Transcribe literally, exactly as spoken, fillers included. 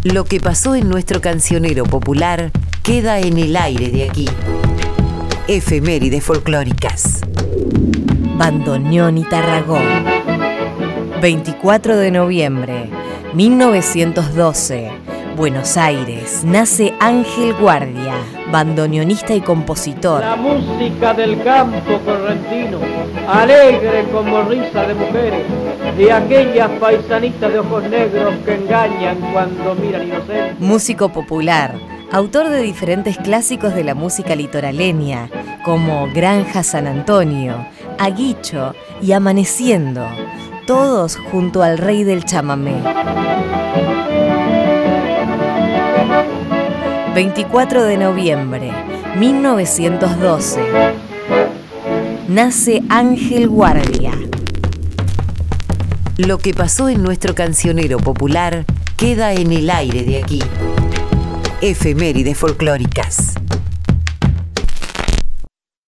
Lo que pasó en nuestro cancionero popular queda en el aire de aquí. Efemérides folclóricas. Bandoneón y Tarragón. veinticuatro de noviembre, mil novecientos doce. Buenos Aires. Nace Ángel Guardia, bandoneonista y compositor. La música del campo correntino, alegre como risa de mujeres, de aquellas paisanitas de ojos negros que engañan cuando miran inocentes. Músico popular, autor de diferentes clásicos de la música litoraleña, como Granja San Antonio, Aguicho y Amaneciendo, todos junto al rey del chamamé. veinticuatro de noviembre, mil novecientos doce. Nace Ángel Guardia. Lo que pasó en nuestro cancionero popular queda en el aire de aquí. Efemérides folclóricas.